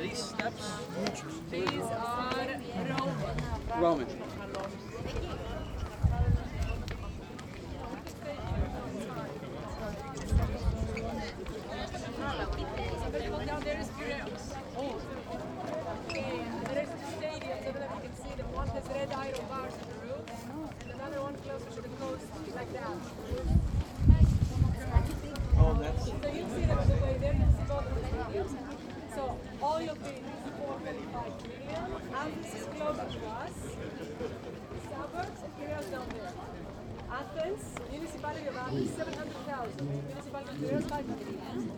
these steps These are Roman. Roman? Somebody go down there is Piraeus. And there is two stadiums. I don't know if you can see them. One has red iron bars on the roof, and another one closer to the coast, like that. Oh, that's So you see them on the way there. You see both of the stadiums. So all of these 4.5 million. Athens is closer to us. Suburbs and Piraeus down there. Athens, municipality of Athens, 700,000. Municipality of Piraeus, 500,000.